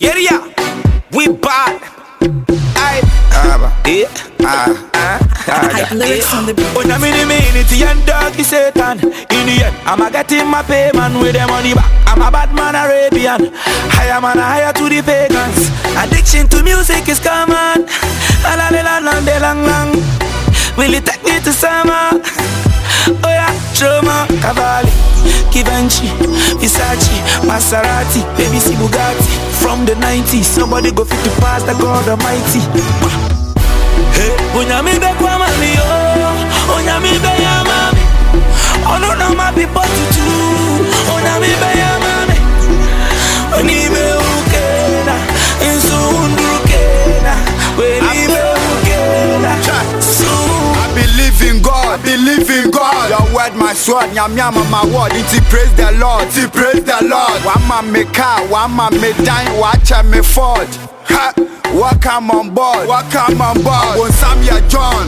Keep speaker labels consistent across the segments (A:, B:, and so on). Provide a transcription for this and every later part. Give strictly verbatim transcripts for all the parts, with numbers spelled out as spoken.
A: Yeah, yeah, we bad. I, yeah, ah, ah, ah,
B: lyrics on the beat.
A: When I'm in the minute, and dog is Satan. In the end, I'm a getting my payment with the money back. I'm a bad man Arabian. Higher man, higher to the pagans. Addiction to music is common. La la la la la lang lang. Will it take me to summer? Oh yeah, Trauma, Cavalli, Givenchy, Versace, Maserati, baby see Bugatti. From the nineties, nobody go fit to pass the God Almighty. Hey, Onyami be kwa mami oh, Onyami be ya mami. Oh no no my people to do. Onyami be ya mami. Oni be ukena, insu undrukena. Weni be ukena.
C: I believe in God, believe in God. Your word, my sword, nyam nyam my word. It's praise the Lord, it's praise the Lord. One man me car, one man me dine, watch me Ford. Ha, welcome on board, welcome on board. When Samuel John,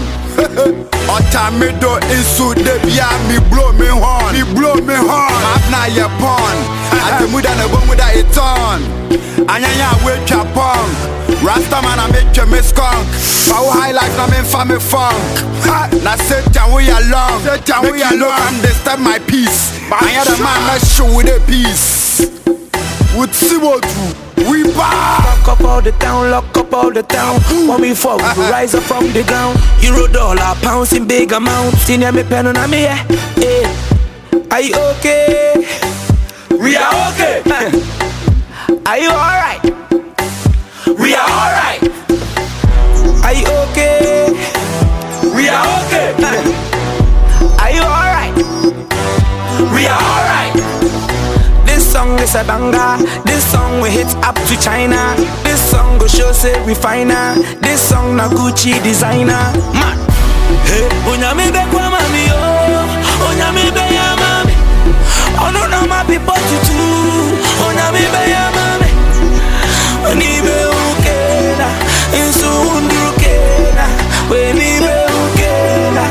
C: Otamido insu de bia me blow me horn, me blow me horn. Abna ye pon, ati muda ne bon muda eton. Anyanya we chapong. Rastaman I make you miss skunk. Power highlights na me family funk. Na Satan we along, Satan we along. And disturb my peace. I had a man that show with a peace. Would see what do we buy.
A: Lock up all the town, lock up all the town. When we fall, we will rise up from the ground. Euro, dollar, pounds in big amounts. Senior me pen on me, yeah. Are you okay?
C: We are okay.
A: Are you alright?
C: We are alright.
A: Are you okay?
C: We are okay.
A: Are you alright?
C: We are alright.
A: This song is a banger. This song we hit up to China. This song go show say refiner. This song na Gucci designer. Man, hey, Onyami be kwa mami oh, Onyami be ya mami. Oh no no my people to do. Onyami be ya mami. Oni be ukena, insu undrukena. Weni be ukena,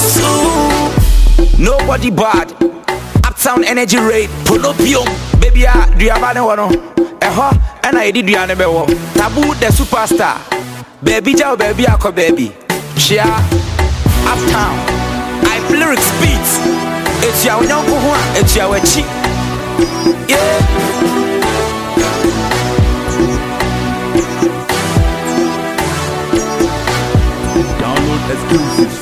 A: so nobody bad. Uptown energy rate, pull up young. Baby, ah, do you have any one? Eh, huh? And I did you any better. Taboo the superstar. Baby, Joe, baby, Ako, baby. Share Uptown. I lyrics beats. It's your young one, it's your cheap. Yeah.
D: Download exclusives